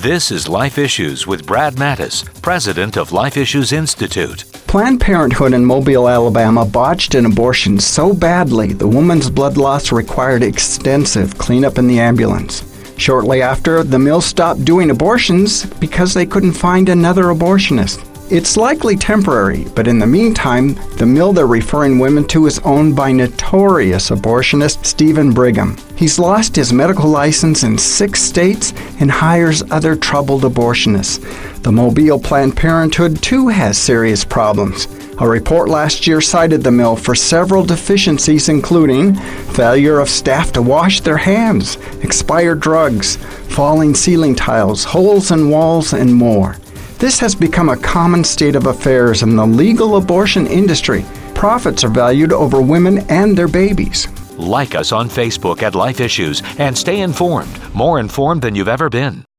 This is Life Issues with Brad Mattis, president of Life Issues Institute. Planned Parenthood in Mobile, Alabama botched an abortion so badly the woman's blood loss required extensive cleanup in the ambulance. Shortly after, the mill stopped doing abortions because they couldn't find another abortionist. It's likely temporary, but in the meantime, the mill they're referring women to is owned by notorious abortionist Stephen Brigham. He's lost his medical license in 6 states and hires other troubled abortionists. The Mobile Planned Parenthood, too, has serious problems. A report last year cited the mill for several deficiencies, including failure of staff to wash their hands, expired drugs, falling ceiling tiles, holes in walls, and more. This has become a common state of affairs in the legal abortion industry. Profits are valued over women and their babies. Like us on Facebook at Life Issues and stay informed, more informed than you've ever been.